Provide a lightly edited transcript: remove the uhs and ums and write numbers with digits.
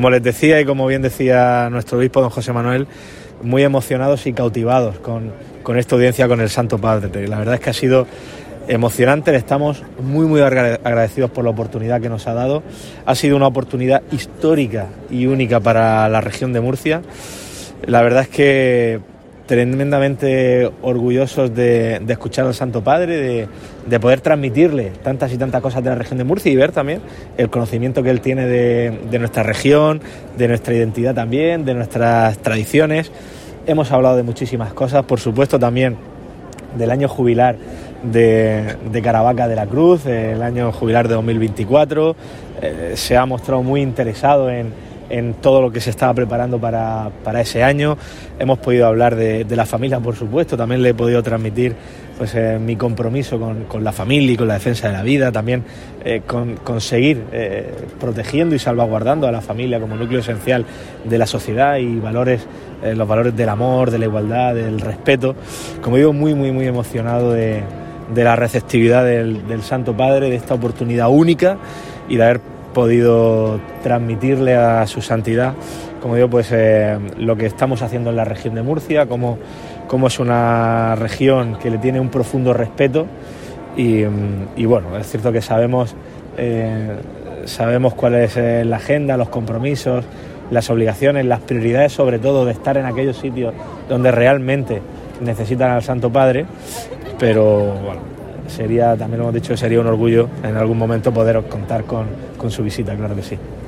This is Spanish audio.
Como les decía y como bien decía nuestro obispo don José Manuel, muy emocionados y cautivados con esta audiencia con el Santo Padre. La verdad es que ha sido emocionante, le estamos muy agradecidos por la oportunidad que nos ha dado. Ha sido una oportunidad histórica y única para la región de Murcia. La verdad es que tremendamente orgullosos de escuchar al Santo Padre, de poder transmitirle tantas y tantas cosas de la región de Murcia y ver también el conocimiento que él tiene de nuestra región, de nuestra identidad también, de nuestras tradiciones. Hemos hablado de muchísimas cosas, por supuesto también del año jubilar de Caravaca de la Cruz, el año jubilar de 2024. Se ha mostrado muy interesado en todo lo que se estaba preparando para ese año. Hemos podido hablar de la familia, por supuesto, también le he podido transmitir pues mi compromiso con la familia y con la defensa de la vida, también con seguir protegiendo y salvaguardando a la familia como núcleo esencial de la sociedad y valores, los valores del amor, de la igualdad, del respeto. Como digo, muy emocionado de la receptividad del Santo Padre, de esta oportunidad única y de haber podido transmitirle a su santidad, como digo, pues lo que estamos haciendo en la región de Murcia, como es una región que le tiene un profundo respeto y bueno, es cierto que sabemos cuál es la agenda, los compromisos, las obligaciones, las prioridades, sobre todo de estar en aquellos sitios donde realmente necesitan al Santo Padre, pero bueno, también lo hemos dicho, sería un orgullo en algún momento poder contar con su visita, claro que sí.